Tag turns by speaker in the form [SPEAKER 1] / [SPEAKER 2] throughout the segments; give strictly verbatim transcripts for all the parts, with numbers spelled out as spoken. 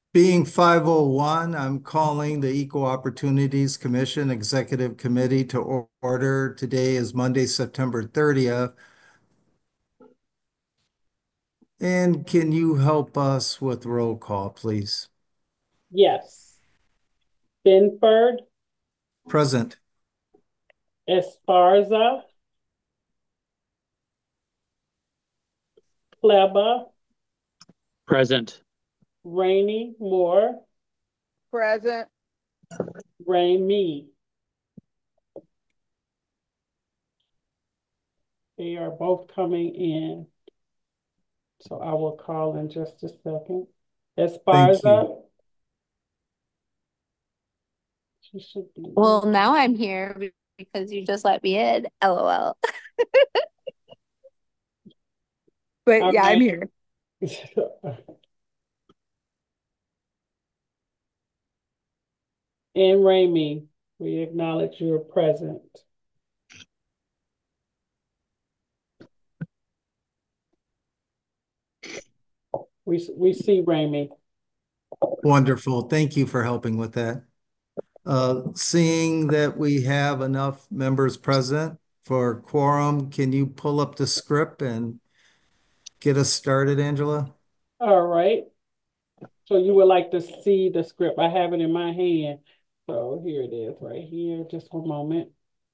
[SPEAKER 1] Being five oh one, I'm calling the Equal Opportunities Commission Executive Committee to or- order. Today is Monday, September thirtieth. And can you help us with roll call, please?
[SPEAKER 2] Yes. Binford,
[SPEAKER 1] Present.
[SPEAKER 2] Esparza, Pleba,
[SPEAKER 3] Present.
[SPEAKER 2] Rainey Moore,
[SPEAKER 4] Present.
[SPEAKER 2] Rainey. They are both coming in. So I will call in just a second.
[SPEAKER 1] Thank you.
[SPEAKER 2] Esparza. She should be
[SPEAKER 5] Well, now I'm here be- because you just let me in. LOL. But
[SPEAKER 2] All
[SPEAKER 5] yeah, I'm
[SPEAKER 2] right.
[SPEAKER 5] here.
[SPEAKER 2] And Rainey, we acknowledge your present. We, we see Rainey.
[SPEAKER 1] Wonderful. Thank you for helping with that. Uh, seeing that we have enough members present for quorum, can you pull up the script and get us started, Angela?
[SPEAKER 2] All right. So you would like to see the script. I have it in my hand. So here it is right here. Just one moment.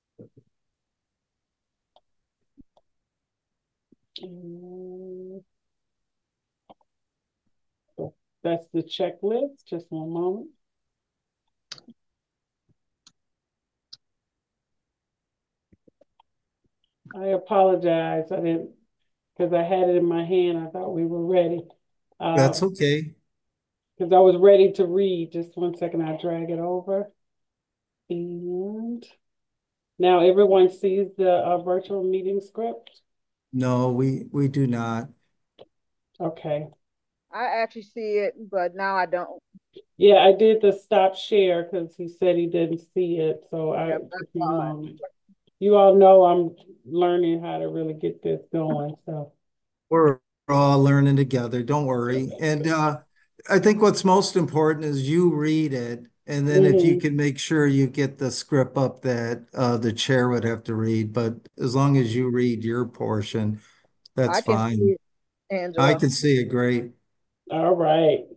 [SPEAKER 2] Mm, That's the checklist. Just one moment. I apologize. I didn't, because I had it in my hand. I thought we were ready.
[SPEAKER 1] That's
[SPEAKER 2] Um,
[SPEAKER 1] okay.
[SPEAKER 2] because I was ready to read. Just one second. I drag it over. And now everyone sees the uh, virtual meeting script.
[SPEAKER 1] No, we we do not.
[SPEAKER 2] Okay.
[SPEAKER 4] I actually see it, but now I don't.
[SPEAKER 2] Yeah, I did the stop share because he said he didn't see it. So I
[SPEAKER 4] Yep, I
[SPEAKER 2] took me a
[SPEAKER 4] saw it.
[SPEAKER 2] moment. You all know I'm learning how to really get this going. So
[SPEAKER 1] We're all learning together. Don't worry. And uh, I think what's most important is you read it, and then if you
[SPEAKER 2] mhm.
[SPEAKER 1] can make sure you get the script up that uh, the chair would have to read. But as long as you read your portion, that's
[SPEAKER 4] I can see
[SPEAKER 1] fine.
[SPEAKER 4] it,
[SPEAKER 1] I
[SPEAKER 4] Angela.
[SPEAKER 1] can see it great.
[SPEAKER 2] All right.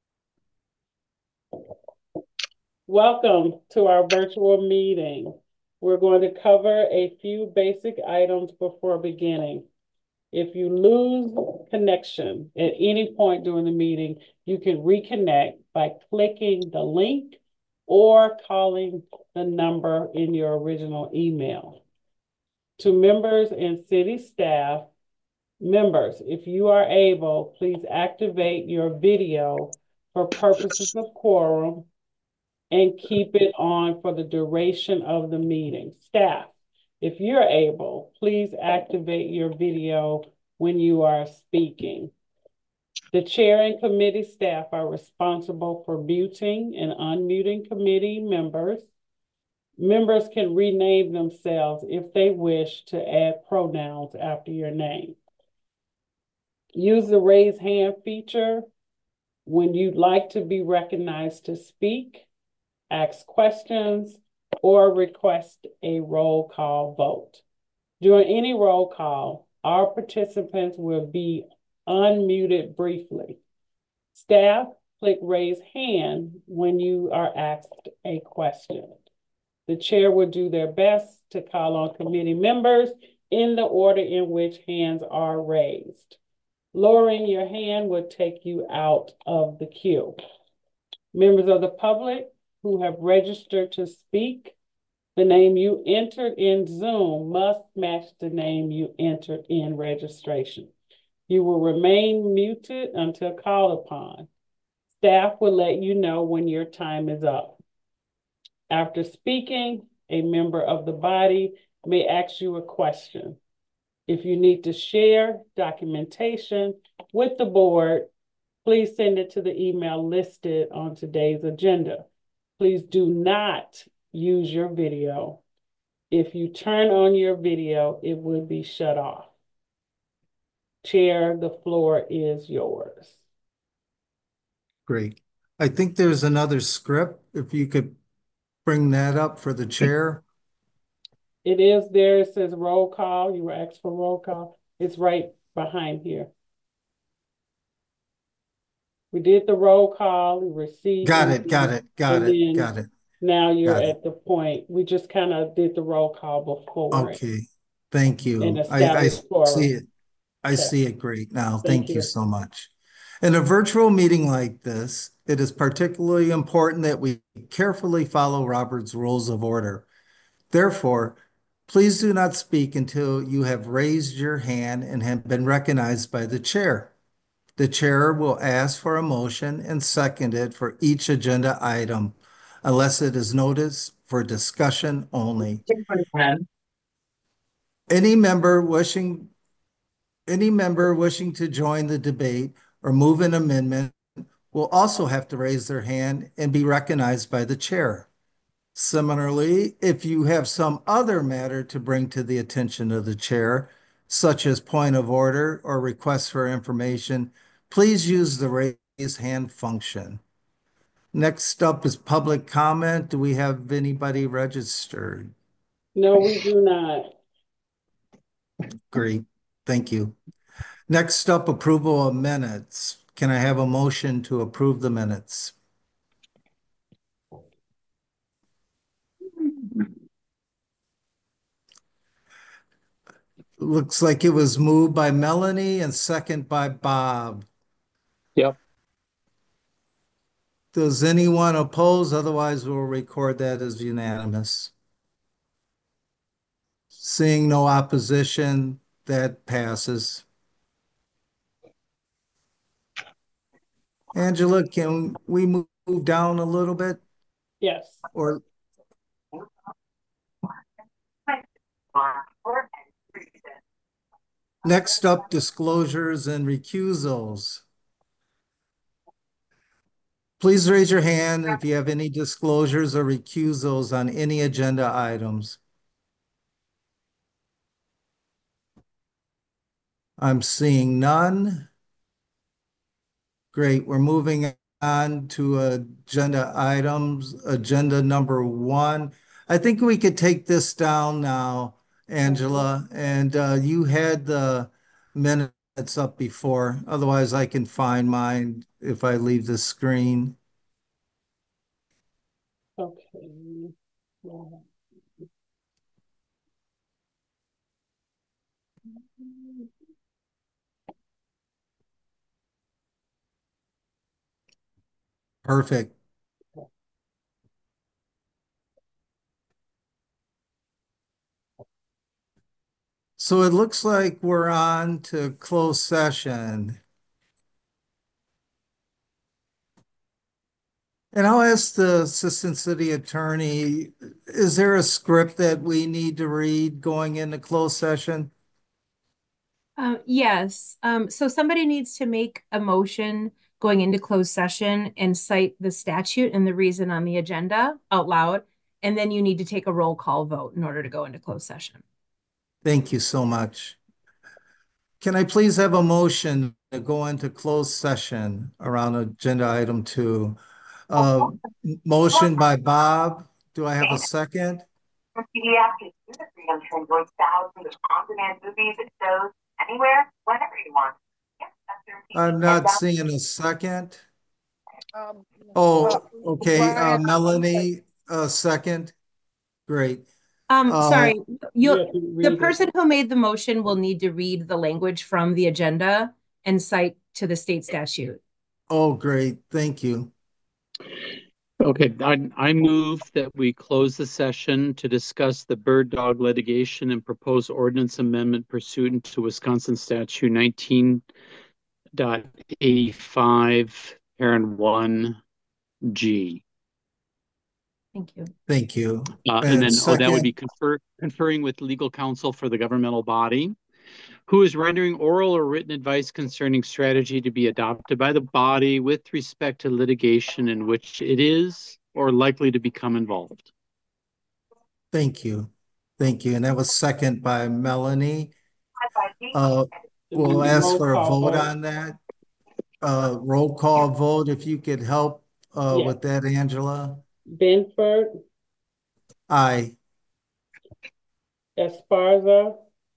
[SPEAKER 2] Welcome to our virtual meeting. We're going to cover a few basic items before beginning. If you lose connection at any point during the meeting, you can reconnect by clicking the link or calling the number in your original email. To members and city staff, members, if you are able, please activate your video for purposes of quorum and keep it on for the duration of the meeting. Staff, if you're able, please activate your video when you are speaking. The chair and committee staff are responsible for muting and unmuting committee members. Members can rename themselves if they wish to add pronouns after your name. Use the raise hand feature when you'd like to be recognized to speak, ask questions, or request a roll call vote. During any roll call, our participants will be unmuted briefly. Staff, click raise hand when you are asked a question. The chair will do their best to call on committee members in the order in which hands are raised. Lowering your hand will take you out of the queue. Members of the public who have registered to speak, the name you entered in Zoom must match the name you entered in registration. You will remain muted until called upon. Staff will let you know when your time is up. After speaking, a member of the body may ask you a question. If you need to share documentation with the board, please send it to the email listed on today's agenda. Please do not use your video. If you turn on your video, it will be shut off. Chair, the floor is yours.
[SPEAKER 1] Great. I think there's another script, if you could bring that up for the chair.
[SPEAKER 2] It is there. It says roll call. You were asked for roll call. It's right behind here. We did the roll call, we received.
[SPEAKER 1] Got it, got it, got
[SPEAKER 2] and
[SPEAKER 1] it,
[SPEAKER 2] then
[SPEAKER 1] got it.
[SPEAKER 2] Now you're
[SPEAKER 1] Got it.
[SPEAKER 2] at the point, we just kind of did the roll call before. it
[SPEAKER 1] Okay, thank
[SPEAKER 2] And
[SPEAKER 1] you. I, I
[SPEAKER 2] established
[SPEAKER 1] see
[SPEAKER 2] quorum.
[SPEAKER 1] it. I
[SPEAKER 2] Okay.
[SPEAKER 1] see it great now.
[SPEAKER 2] Thank
[SPEAKER 1] Thank you
[SPEAKER 2] you.
[SPEAKER 1] so much. In a virtual meeting like this, it is particularly important that we carefully follow Robert's Rules of Order. Therefore, please do not speak until you have raised your hand and have been recognized by the chair. The chair will ask for a motion and second it for each agenda item, unless it is noticed for discussion only. Any member wishing, any member wishing to join the debate or move an amendment will also have to raise their hand and be recognized by the chair. Similarly, if you have some other matter to bring to the attention of the chair, such as point of order or request for information, please use the raise hand function. Next up is public comment. Do we have anybody registered?
[SPEAKER 2] No, we do not.
[SPEAKER 1] Great, thank you. Next up, approval of minutes. Can I have a motion to approve the minutes? Looks like it was moved by Melanie and second by Bob.
[SPEAKER 3] Yep.
[SPEAKER 1] Does anyone oppose? Otherwise, we'll record that as unanimous. Seeing no opposition, that passes. Angela, can we move down a little bit?
[SPEAKER 2] Yes.
[SPEAKER 1] Or next up, disclosures and recusals. Please raise your hand if you have any disclosures or recusals on any agenda items. I'm seeing none. Great, we're moving on to agenda items, agenda number one. I think we could take this down now, Angela, and uh, you had the minutes up before. Otherwise, I can find mine if I leave the screen.
[SPEAKER 2] Okay. Yeah.
[SPEAKER 1] Perfect. So it looks like we're on to closed session. And I'll ask the Assistant City Attorney, is there a script that we need to read going into closed session?
[SPEAKER 6] Um, yes, um, so somebody needs to make a motion going into closed session and cite the statute and the reason on the agenda out loud. And then you need to take a roll call vote in order to go into closed session.
[SPEAKER 1] Thank you so much. Can I please have a motion to go into closed session around agenda item two? Uh, motion by Bob. Do I have a second?
[SPEAKER 7] For pediatrics, you have freedom to enjoy thousands of on-demand movies and shows anywhere, whenever you want. Yes, that's your
[SPEAKER 1] I'm not seeing a second.
[SPEAKER 4] Um,
[SPEAKER 1] Oh,
[SPEAKER 4] uh,
[SPEAKER 1] okay, uh,
[SPEAKER 4] Brian,
[SPEAKER 1] Melanie, a second. Great.
[SPEAKER 6] Um,
[SPEAKER 1] Uh,
[SPEAKER 6] sorry,
[SPEAKER 2] You
[SPEAKER 6] you'll,
[SPEAKER 2] have to
[SPEAKER 6] the
[SPEAKER 2] read it.
[SPEAKER 6] person who made the motion will need to read the language from the agenda and cite to the state statute.
[SPEAKER 1] Oh, great. Thank you.
[SPEAKER 3] Okay, I, I move that we close the session to discuss the bird dog litigation and proposed ordinance amendment pursuant to Wisconsin statute nineteen dot eighty-five, parent one G.
[SPEAKER 6] Thank you.
[SPEAKER 1] Thank you.
[SPEAKER 3] Uh,
[SPEAKER 1] And
[SPEAKER 3] and then, oh, that would
[SPEAKER 1] second-
[SPEAKER 3] be confer, conferring with legal counsel for the governmental body, who is rendering oral or written advice concerning strategy to be adopted by the body with respect to litigation in which it is or likely to become involved.
[SPEAKER 1] Thank you. Thank you. And that was second by Melanie. Uh, we'll
[SPEAKER 2] Roll
[SPEAKER 1] ask for a
[SPEAKER 2] call
[SPEAKER 1] vote
[SPEAKER 2] vote.
[SPEAKER 1] on that. Uh, roll call vote, if you could help uh,
[SPEAKER 2] Yes.
[SPEAKER 1] with that, Angela?
[SPEAKER 2] Benford,
[SPEAKER 1] Aye.
[SPEAKER 2] Esparza,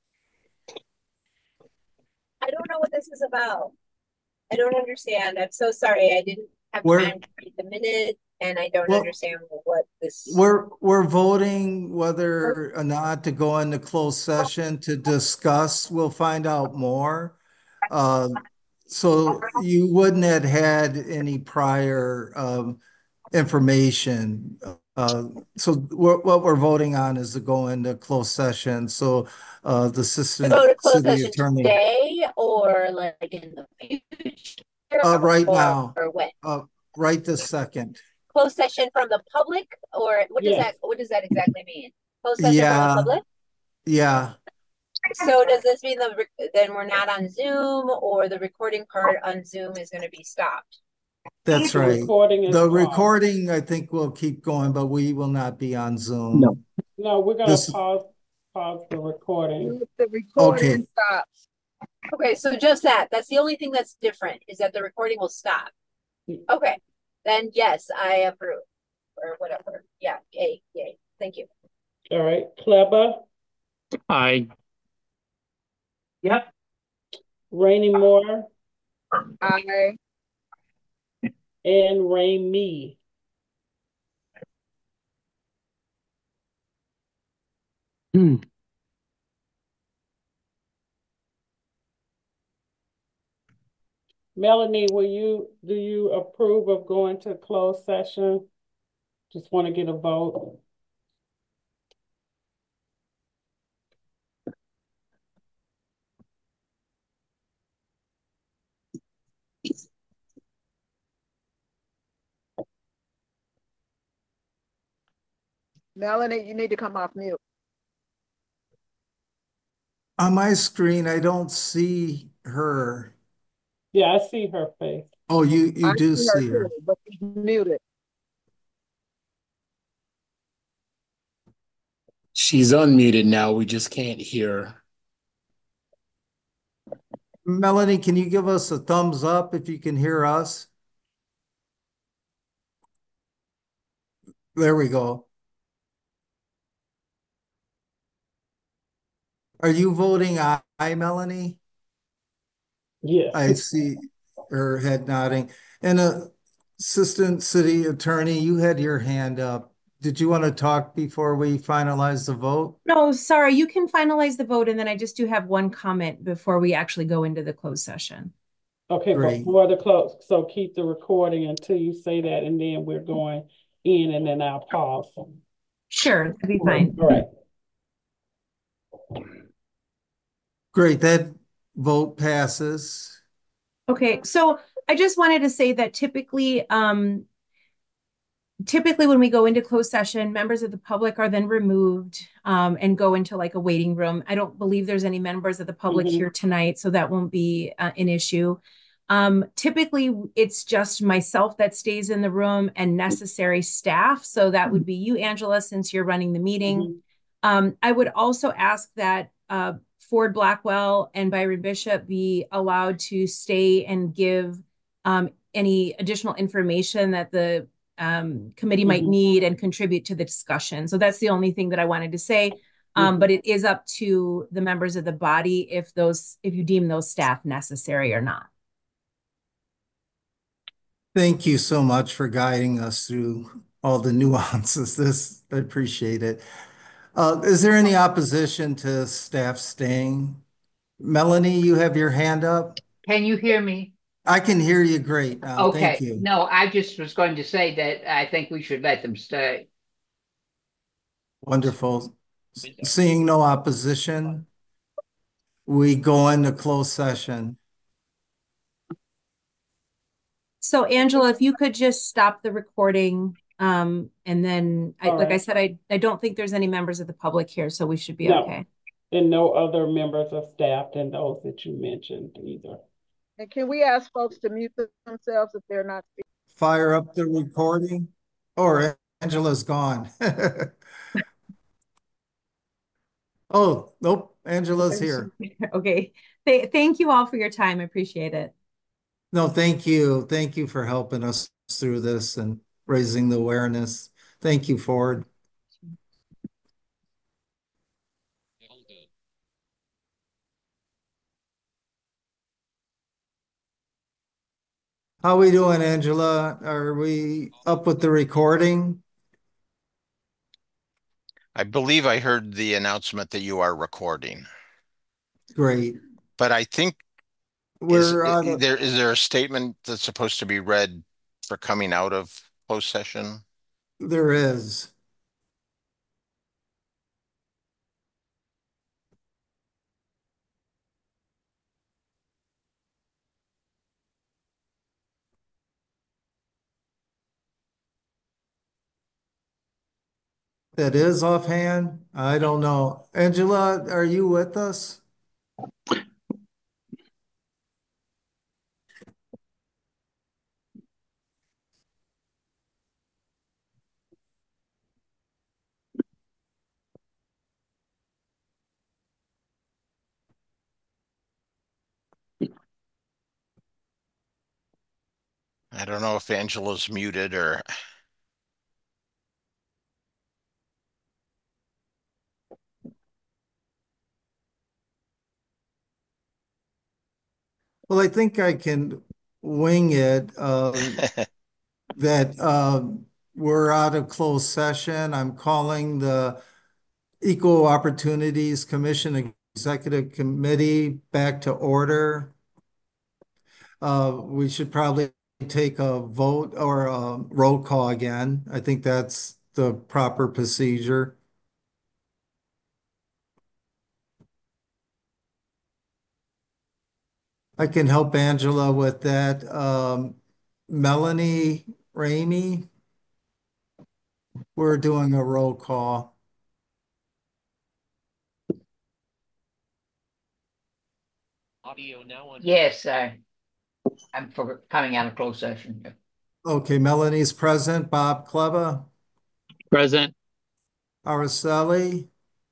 [SPEAKER 5] I don't know what this is about. I don't understand. I'm so sorry. I didn't have
[SPEAKER 1] We're-
[SPEAKER 5] time to read the minute and I don't
[SPEAKER 1] Well,
[SPEAKER 5] understand what this.
[SPEAKER 1] We're, we're voting whether or not to go into closed session to discuss. We'll find out more. Uh, so you wouldn't have had any prior, um, information. Uh, so what, what we're voting on is to go into closed session. So, uh, the
[SPEAKER 5] To
[SPEAKER 1] assistant
[SPEAKER 5] go to closed
[SPEAKER 1] city
[SPEAKER 5] session
[SPEAKER 1] attorney,
[SPEAKER 5] today or like in the future?
[SPEAKER 1] uh, right
[SPEAKER 5] or,
[SPEAKER 1] now,
[SPEAKER 5] Or when?
[SPEAKER 1] uh, right this second.
[SPEAKER 5] Closed session from the public or what does
[SPEAKER 2] Yes.
[SPEAKER 5] that, what does that exactly mean? Closed session from the
[SPEAKER 1] Yeah,
[SPEAKER 5] public?
[SPEAKER 1] yeah.
[SPEAKER 5] So does this mean the, rec- then we're not on Zoom or the recording part on Zoom is gonna be stopped?
[SPEAKER 1] That's
[SPEAKER 2] the
[SPEAKER 1] right.
[SPEAKER 2] recording is
[SPEAKER 1] The
[SPEAKER 2] off.
[SPEAKER 1] recording, I think, will keep going, but we will not be on Zoom.
[SPEAKER 3] No.
[SPEAKER 2] No, we're gonna
[SPEAKER 1] This-
[SPEAKER 2] pause, pause the recording.
[SPEAKER 4] The recording
[SPEAKER 1] Okay.
[SPEAKER 4] stops.
[SPEAKER 5] Okay, so just that, that's the only thing that's different, is that the recording will stop.
[SPEAKER 2] Mm.
[SPEAKER 5] Okay, then yes, I approve, or whatever, yeah, yay, yay, thank you.
[SPEAKER 2] All right, Kleber,
[SPEAKER 3] Aye.
[SPEAKER 8] Yep.
[SPEAKER 2] Rainey Moore,
[SPEAKER 4] Aye.
[SPEAKER 2] and Rainey.
[SPEAKER 3] Hmm.
[SPEAKER 2] Melanie, will you, do you approve of going to closed session? Just want to get a vote.
[SPEAKER 4] Melanie, you need to come off mute.
[SPEAKER 1] On my screen, I don't see her.
[SPEAKER 2] Yeah, I see her face.
[SPEAKER 1] Oh, you, you
[SPEAKER 4] I
[SPEAKER 1] do
[SPEAKER 4] see her
[SPEAKER 1] see her.
[SPEAKER 4] too, but she's muted.
[SPEAKER 8] She's unmuted now. We just can't hear her.
[SPEAKER 1] Melanie, can you give us a thumbs up if you can hear us? There we go. Are you voting aye, Melanie?
[SPEAKER 2] Yes.
[SPEAKER 1] I see her head nodding. And uh, Assistant City Attorney, you had your hand up. Did you want to talk before we finalize the vote?
[SPEAKER 6] No, sorry, you can finalize the vote and then I just do have one comment before we actually go into the closed session.
[SPEAKER 2] Okay,
[SPEAKER 1] Great.
[SPEAKER 2] before the close, so keep the recording until you say that, and then we're going in, and then I'll pause.
[SPEAKER 6] Sure, that'd be fine.
[SPEAKER 2] All right.
[SPEAKER 1] Great, that vote passes.
[SPEAKER 6] Okay, so I just wanted to say that typically, um, typically when we go into closed session, members of the public are then removed um, and go into like a waiting room. I don't believe there's any members of the public
[SPEAKER 2] Mhm.
[SPEAKER 6] here tonight, so that won't be uh, an issue. Um, typically, it's just myself that stays in the room and necessary staff. So that would be you, Angela, since you're running the meeting.
[SPEAKER 2] Mhm.
[SPEAKER 6] Um, I would also ask that uh, Ford Blackwell and Byron Bishop be allowed to stay and give um, any additional information that the um, committee might
[SPEAKER 2] Mhm.
[SPEAKER 6] need and contribute to the discussion. So that's the only thing that I wanted to say. Um,
[SPEAKER 2] Mhm.
[SPEAKER 6] but it is up to the members of the body if those, if you deem those staff necessary or not.
[SPEAKER 1] Thank you so much for guiding us through all the nuances. This, I appreciate it. Uh, is there any opposition to staff staying? Melanie, you have your hand up?
[SPEAKER 9] Can you hear me?
[SPEAKER 1] I can hear you great now. Thank
[SPEAKER 9] Okay,
[SPEAKER 1] you.
[SPEAKER 9] no, I just was going to say that I think we should let them stay.
[SPEAKER 1] Wonderful. Seeing no opposition, we go into closed session.
[SPEAKER 6] So Angela, if you could just stop the recording, um, and then, I,
[SPEAKER 2] All
[SPEAKER 6] like I
[SPEAKER 2] right.
[SPEAKER 6] said, I, I don't think there's any members of the public here, so we should be
[SPEAKER 2] No.
[SPEAKER 6] okay.
[SPEAKER 2] And no other members of staff than those that you mentioned either.
[SPEAKER 4] And can we ask folks to mute themselves if they're not speaking?
[SPEAKER 1] Fire up the recording. Or Angela's gone. Oh, nope, Angela's here.
[SPEAKER 6] Okay, Th thank you all for your time. I appreciate it.
[SPEAKER 1] No, thank you. Thank you for helping us through this and raising the awareness. Thank you, Ford. How we doing, Angela? Are we up with the recording?
[SPEAKER 10] I believe I heard the announcement that you are recording,
[SPEAKER 1] Great.
[SPEAKER 10] but I think is
[SPEAKER 1] We're
[SPEAKER 10] i-
[SPEAKER 1] on a-
[SPEAKER 10] there is there a statement that's supposed to be read for coming out of closed session?
[SPEAKER 1] there is. That is offhand? I don't know. Angela, are you with us?
[SPEAKER 10] I don't know if Angela's muted or
[SPEAKER 1] Well, I think I can wing it. Uh, that uh, we're out of closed session. I'm calling the Equal Opportunities Commission Executive Committee back to order. Uh, we should probably take a vote or a roll call again. I think that's the proper procedure. I can help Angela with that. Um, Melanie Ramey, we're doing a roll call.
[SPEAKER 9] Yes, I, I'm for coming out of closed session.
[SPEAKER 1] Okay, Melanie's present. Bob Kleba,
[SPEAKER 3] Present.
[SPEAKER 1] Araceli.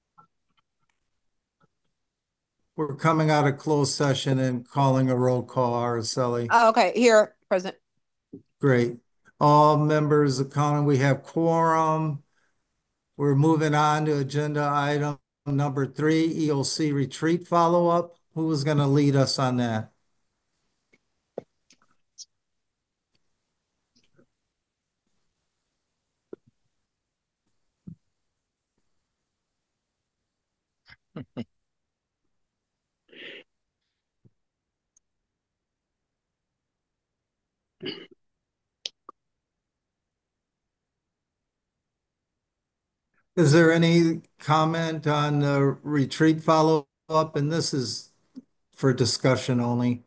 [SPEAKER 1] We're coming out of closed session and calling a roll call, Araceli.
[SPEAKER 11] Oh, okay, here, present.
[SPEAKER 1] Great. All members of county, we have quorum. We're moving on to agenda item number three, E O C retreat follow-up. Who is going to lead us on that? Is there any comment on the retreat follow-up? And this is for discussion only.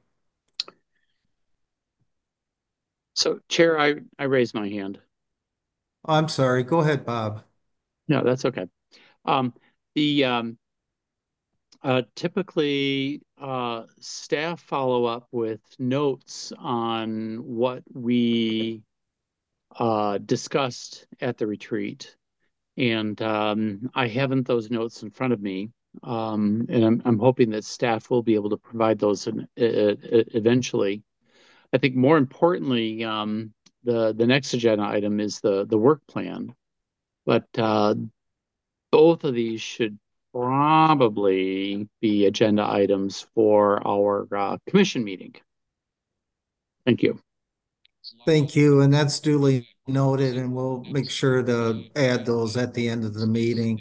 [SPEAKER 3] So, Chair, I, I raised my hand.
[SPEAKER 1] I'm sorry. Go ahead, Bob.
[SPEAKER 3] No, that's okay. Um, the um, uh, typically uh, staff follow up with notes on what we uh, discussed at the retreat. And um, I haven't those notes in front of me. Um, and I'm, I'm hoping that staff will be able to provide those in, uh, eventually. I think more importantly, um, the, the next agenda item is the, the work plan. But uh, both of these should probably be agenda items for our uh, commission meeting. Thank you.
[SPEAKER 1] Thank you. And that's duly noted, and we'll make sure to add those at the end of the meeting.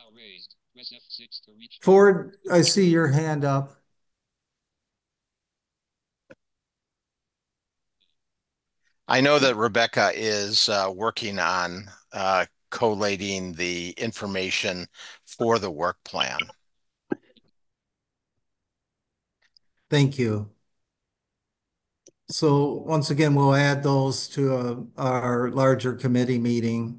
[SPEAKER 1] Ford, I see your hand up.
[SPEAKER 10] I know that Rebecca is uh, working on uh, collating the information for the work plan.
[SPEAKER 1] Thank you. So once again, we'll add those to uh, our larger committee meeting.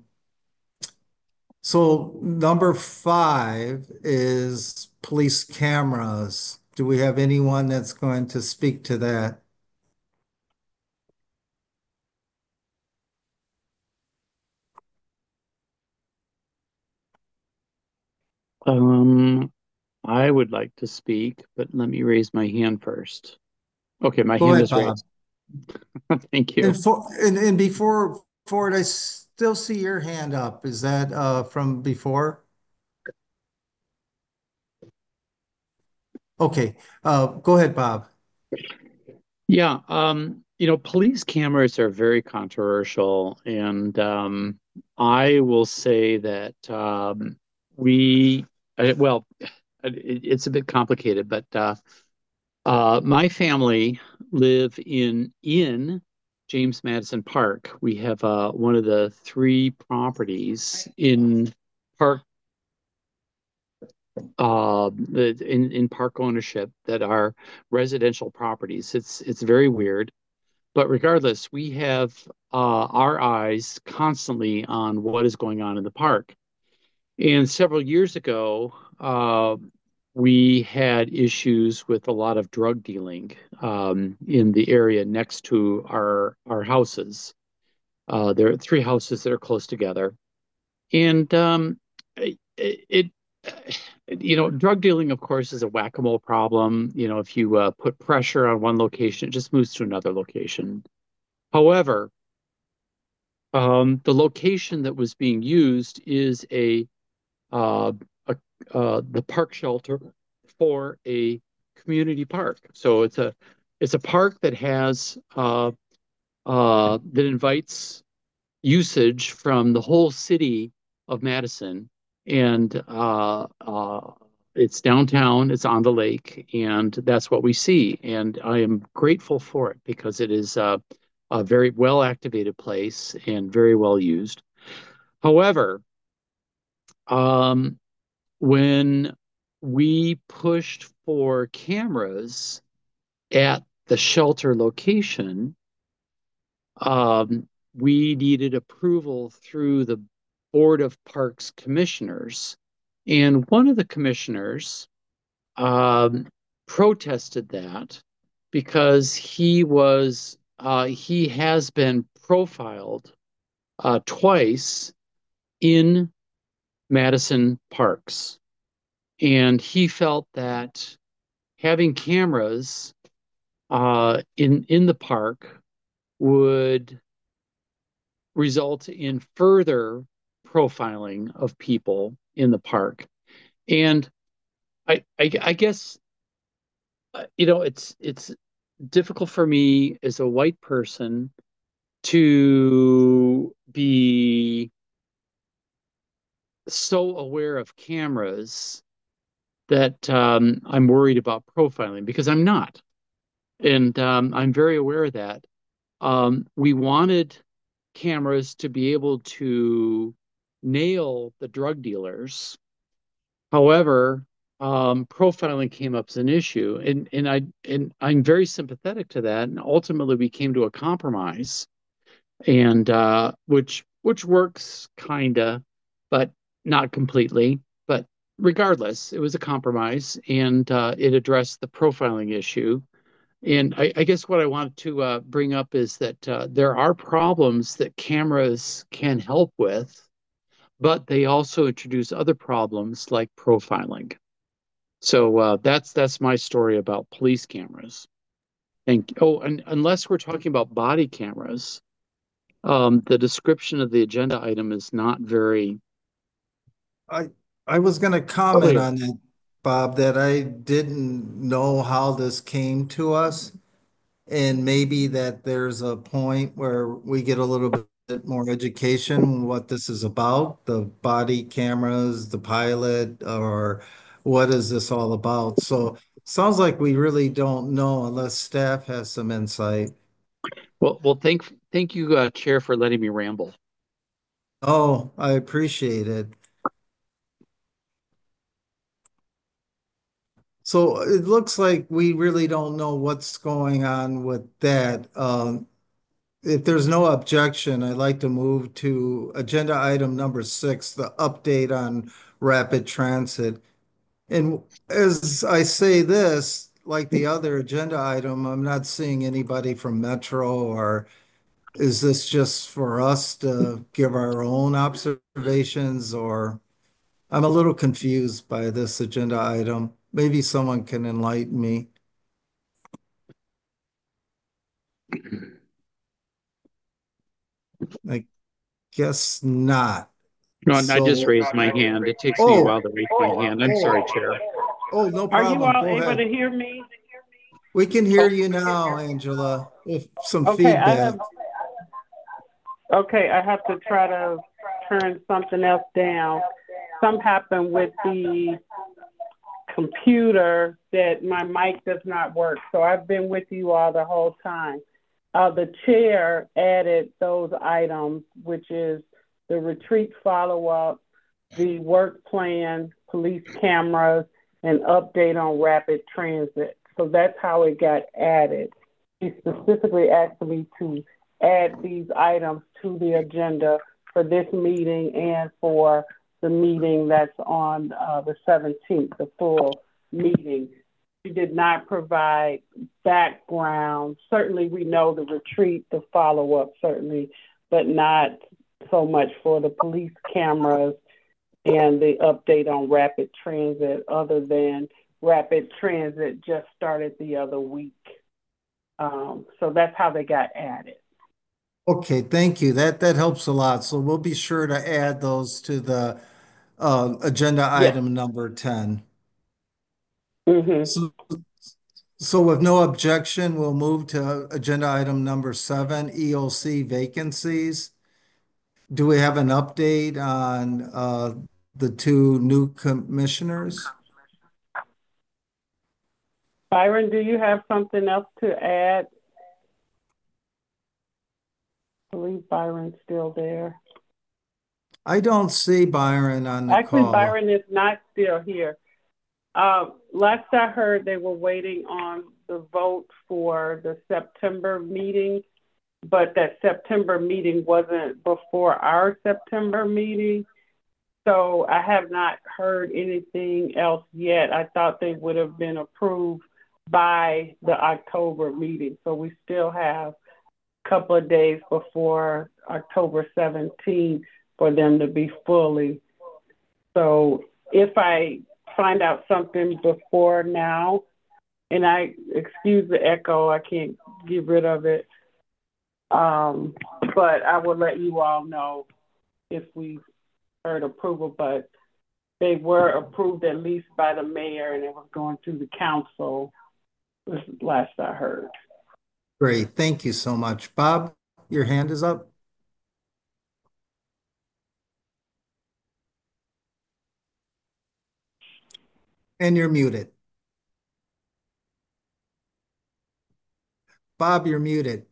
[SPEAKER 1] So number five is police cameras. Do we have anyone that's going to speak to that?
[SPEAKER 3] Um, I would like to speak, but let me raise my hand first. Okay, my
[SPEAKER 1] Go
[SPEAKER 3] hand
[SPEAKER 1] ahead,
[SPEAKER 3] is
[SPEAKER 1] Bob.
[SPEAKER 3] raised. Thank you.
[SPEAKER 1] And for, and, and before, Ford, I still see your hand up. Is that, uh, from before? Okay, uh, go ahead, Bob.
[SPEAKER 3] Yeah, um, you know, police cameras are very controversial, and um, I will say that um, we, uh, well, it, it's a bit complicated, but uh, uh, my family live in in James Madison Park. We have uh, one of the three properties in Park uh, the- in in park ownership that are residential properties. It's it's very weird. But regardless, we have uh, our eyes constantly on what is going on in the park. And several years ago, uh, we had issues with a lot of drug dealing um, in the area next to our our houses. Uh, there are three houses that are close together, and um, it, it you know, drug dealing, of course, is a whack-a-mole problem. You know, if you uh, put pressure on one location, it just moves to another location. However, um, the location that was being used is a, uh, a uh, the park shelter for a community park. So it's a it's a park that has uh, uh, that invites usage from the whole city of Madison, and uh, uh, it's downtown. It's on the lake, and that's what we see. And I am grateful for it because it is uh, a very well activated place and very well used. However, um, when we pushed for cameras at the shelter location, um, we needed approval through the Board of Parks Commissioners. And one of the commissioners um, protested that because he was uh, he has been profiled uh, twice in Madison parks. And he felt that having cameras uh, in in the park would result in further profiling of people in the park. And I, I, I guess, uh, you know, it's it's difficult for me as a white person to be so aware of cameras that um, I'm worried about profiling because I'm not. And um, I'm very aware of that. Um, we wanted cameras to be able to nail the drug dealers. However, um, profiling came up as an issue, and and I and I'm very sympathetic to that. And ultimately, we came to a compromise, and uh, which which works kinda, but not completely. But regardless, it was a compromise, and uh, it addressed the profiling issue. And I, I guess what I wanted to uh, bring up is that uh, there are problems that cameras can help with, but they also introduce other problems like profiling. So uh, that's that's my story about police cameras. Thank you. Oh, and unless we're talking about body cameras, um, the description of the agenda item is not very.
[SPEAKER 1] I, I was gonna
[SPEAKER 3] Oh,
[SPEAKER 1] comment
[SPEAKER 3] yeah.
[SPEAKER 1] on that, Bob, that I didn't know how this came to us. And maybe that there's a point where we get a little bit more education what this is about, the body cameras, the pilot, or what is this all about? So sounds like we really don't know unless staff has some insight.
[SPEAKER 3] Well, well, thank thank you, uh, Chair, for letting me ramble.
[SPEAKER 1] Oh, I appreciate it. So it looks like we really don't know what's going on with that. Um, If there's no objection, I'd like to move to agenda item number six, the update on rapid transit. And as I say this, like the other agenda item, I'm not seeing anybody from Metro, or is this just for us to give our own observations? Or I'm a little confused by this agenda item. Maybe someone can enlighten me. I guess not.
[SPEAKER 3] No, I just
[SPEAKER 1] So,
[SPEAKER 3] raised my hand. It takes me a
[SPEAKER 1] oh,
[SPEAKER 3] while to raise my hand. I'm sorry,
[SPEAKER 1] oh,
[SPEAKER 3] Chair.
[SPEAKER 1] oh, no
[SPEAKER 2] Are you
[SPEAKER 1] problem.
[SPEAKER 2] all
[SPEAKER 1] Go
[SPEAKER 2] able to
[SPEAKER 1] ahead.
[SPEAKER 2] hear me?
[SPEAKER 1] We can hear
[SPEAKER 2] Oh,
[SPEAKER 1] you now, Angela, with some
[SPEAKER 2] okay, I
[SPEAKER 1] feedback.
[SPEAKER 2] have, okay, I have to try to turn something else down. Something happened with the computer that my mic does not work. So I've been with you all the whole time. Uh, the chair added those items, which is the retreat follow-up, the work plan, police cameras, and update on rapid transit. So that's how it got added. He specifically asked me to add these items to the agenda for this meeting and for the meeting that's on uh, the seventeenth, the full meeting. She did not provide background. Certainly we know the retreat, the follow-up certainly, but not so much for the police cameras and the update on rapid transit, other than rapid transit just started the other week. Um, so that's how they got added.
[SPEAKER 1] Okay, thank you. That that helps a lot. So we'll be sure to add those to the uh, agenda
[SPEAKER 2] Yes.
[SPEAKER 1] item number ten.
[SPEAKER 2] Mm-hmm.
[SPEAKER 1] So, so with no objection, we'll move to agenda item number seven, E O C vacancies. Do we have an update on uh, the two new commissioners?
[SPEAKER 2] Byron, do you have something else to add? I believe Byron's still there.
[SPEAKER 1] I don't see Byron on the
[SPEAKER 2] Actually,
[SPEAKER 1] call.
[SPEAKER 2] Byron is not still here. Uh, last I heard, they were waiting on the vote for the September meeting, but that September meeting wasn't before our September meeting. So I have not heard anything else yet. I thought they would have been approved by the October meeting. So we still have a couple of days before October seventeenth for them to be fully. So if I find out something before now, and I excuse the echo, I can't get rid of it. Um, but I will let you all know if we heard approval, but they were approved at least by the mayor, and it was going through the council, was last I heard.
[SPEAKER 1] Great, thank you so much. Bob, your hand is up. And you're muted. Bob, you're muted.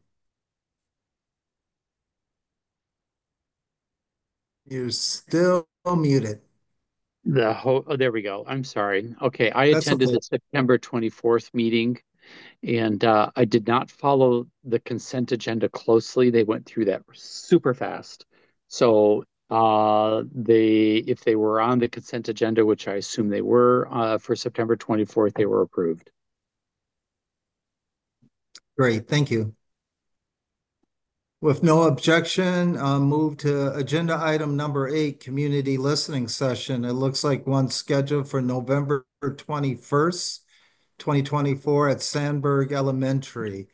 [SPEAKER 1] You're still muted.
[SPEAKER 3] The whole, oh, there we go. I'm sorry. Okay, I
[SPEAKER 1] That's
[SPEAKER 3] attended
[SPEAKER 1] okay.
[SPEAKER 3] the September twenty-fourth meeting, and uh, I did not follow the consent agenda closely. They went through that super fast. So uh, they, if they were on the consent agenda, which I assume they were uh, for September twenty-fourth, they were approved.
[SPEAKER 1] Great, thank you. With no objection, uh, move to agenda item number eight, community listening session. It looks like one scheduled for November twenty-first, twenty twenty-four at Sandberg Elementary.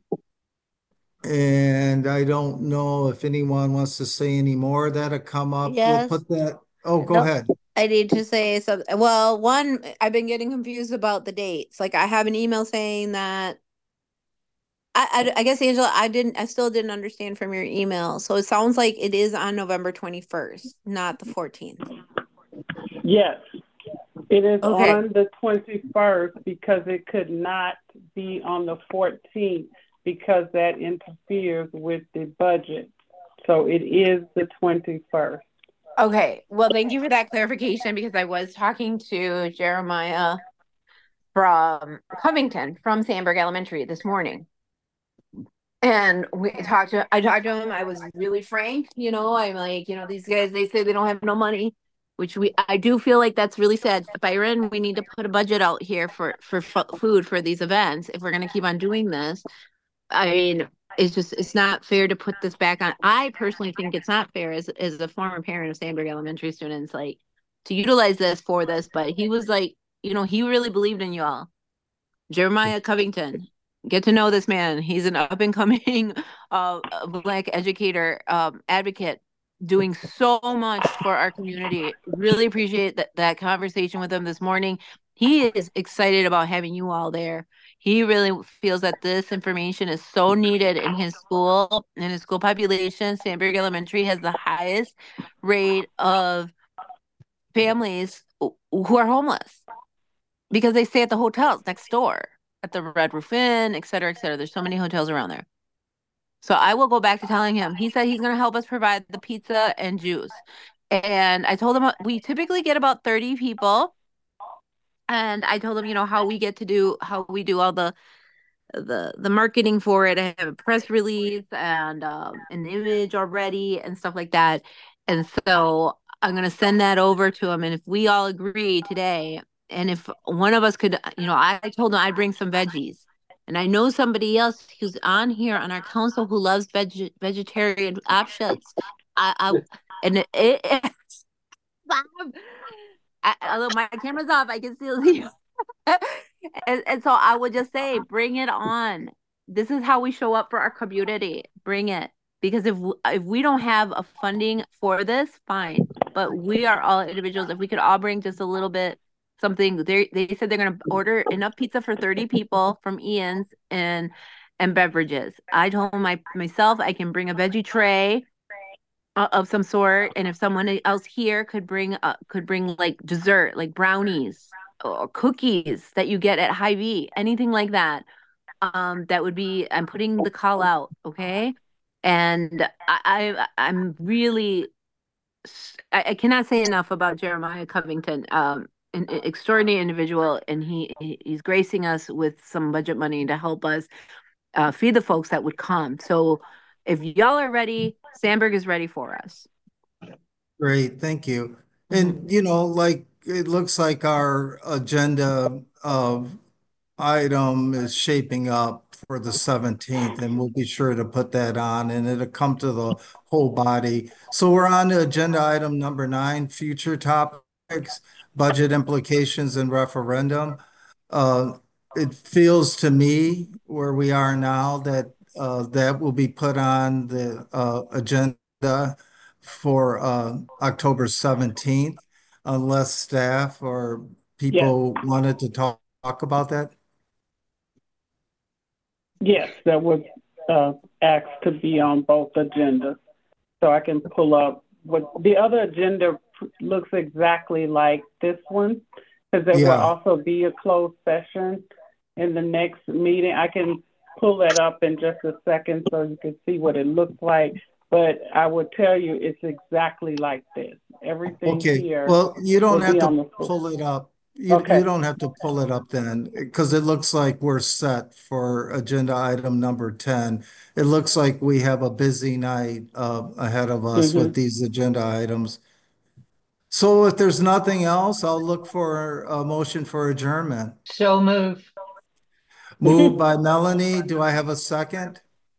[SPEAKER 1] And I don't know if anyone wants to say any more. That'll come up. We'll
[SPEAKER 11] Yes.
[SPEAKER 1] put that. Oh, go
[SPEAKER 11] No,
[SPEAKER 1] ahead.
[SPEAKER 11] I need to say something. Well, one, I've been getting confused about the dates. Like I have an email saying that I, I, I guess Angela, I didn't, I still didn't understand from your email. So it sounds like it is on November twenty-first, not the fourteenth.
[SPEAKER 2] Yes, it is
[SPEAKER 11] Okay.
[SPEAKER 2] on the twenty-first because it could not be on the fourteenth because that interferes with the budget. So it is the twenty-first.
[SPEAKER 11] Okay. Well, thank you for that clarification because I was talking to Jeremiah from Covington from Sandberg Elementary this morning. And we talked to, I talked to him. I was really frank, you know, I'm like, you know, these guys, they say they don't have no money, which we, I do feel like that's really sad. Byron, we need to put a budget out here for, for f- food for these events. If we're going to keep on doing this, I mean, it's just, it's not fair to put this back on. I personally think it's not fair as, as a former parent of Sandberg Elementary students, like to utilize this for this, but he was like, you know, he really believed in you all. Jeremiah Covington. get to know this man. He's an up and coming uh, Black educator, um, advocate, doing so much for our community. Really appreciate that, that conversation with him this morning. He is excited about having you all there. He really feels that this information is so needed in his school, in his school population. Sandburg Elementary has the highest rate of families who are homeless because they stay at the hotels next door, at the Red Roof Inn, et cetera, et cetera. There's so many hotels around there. So I will go back to telling him. He said he's going to help us provide the pizza and juice. And I told him we typically get about thirty people. And I told him, you know, how we get to do, how we do all the the the marketing for it. I have a press release and um, an image already and stuff like that. And so I'm going to send that over to him. And if we all agree today, and if one of us could, you know, I told him I'd bring some veggies. And I know somebody else who's on here on our council who loves veg vegetarian options. I, I and it, it, it's, I, although my camera's off, I can still see you. and, and so I would just say, bring it on. This is how we show up for our community. Bring it. Because if if we don't have a funding for this, fine. But we are all individuals. If we could all bring just a little bit something, they they said they're going to order enough pizza for thirty people from Ian's and and beverages. I told my myself I can bring a veggie tray of some sort, and if someone else here could bring uh, could bring like dessert, like brownies or cookies that you get at Hy-Vee, anything like that. Um, that would be. I'm putting the call out, okay? And I, I I'm really I, I cannot say enough about Jeremiah Covington. Um, an extraordinary individual, and he he's gracing us with some budget money to help us uh, feed the folks that would come. So if y'all are ready, Sandburg is ready for us.
[SPEAKER 1] Great, thank you. And you know, like it looks like our agenda of item is shaping up for the seventeenth, and we'll be sure to put that on, and it'll come to the whole body. So we're on to agenda item number nine, future topics, budget implications and referendum. Uh, it feels to me where we are now that uh, that will be put on the uh, agenda for uh, October seventeenth, unless staff or people wanted to talk, talk about that.
[SPEAKER 2] Yes, that would uh, ask to be on both agendas. So I can pull up what the other agenda looks exactly like this one, because there
[SPEAKER 1] Yeah.
[SPEAKER 2] will also be a closed session in the next meeting. I can pull that up in just a second so you can see what it looks like. But I would tell you it's exactly like this. Everything
[SPEAKER 1] Okay,
[SPEAKER 2] here.
[SPEAKER 1] well, you don't
[SPEAKER 2] will
[SPEAKER 1] have
[SPEAKER 2] be on
[SPEAKER 1] to
[SPEAKER 2] the-
[SPEAKER 1] pull it up. You,
[SPEAKER 2] Okay.
[SPEAKER 1] you don't have to pull it up then, because it looks like we're set for agenda item number ten. It looks like we have a busy night uh, ahead of us with
[SPEAKER 2] Mhm.
[SPEAKER 1] these agenda items. So if there's nothing else, I'll look for a motion for adjournment.
[SPEAKER 9] So move.
[SPEAKER 1] Moved by Melanie. Do I have a second?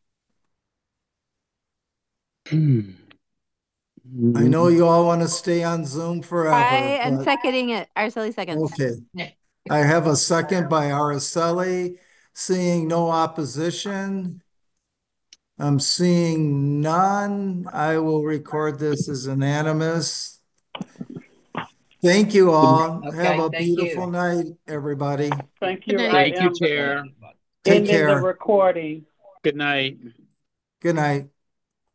[SPEAKER 1] I know you all want to stay on Zoom
[SPEAKER 11] I
[SPEAKER 1] forever,
[SPEAKER 11] am
[SPEAKER 1] but
[SPEAKER 11] seconding it. Araceli seconds.
[SPEAKER 1] okay. I have a second by Araceli. Seeing no opposition. I'm seeing none. I will record this as unanimous. Thank you all.
[SPEAKER 9] Okay,
[SPEAKER 1] Have a
[SPEAKER 9] thank you.
[SPEAKER 1] beautiful night, everybody.
[SPEAKER 2] Thank you.
[SPEAKER 11] Good
[SPEAKER 2] I
[SPEAKER 11] night.
[SPEAKER 3] Thank you,
[SPEAKER 2] am
[SPEAKER 3] Chair.
[SPEAKER 1] Take
[SPEAKER 2] ending the
[SPEAKER 1] care.
[SPEAKER 2] recording.
[SPEAKER 3] Good night.
[SPEAKER 1] Good night.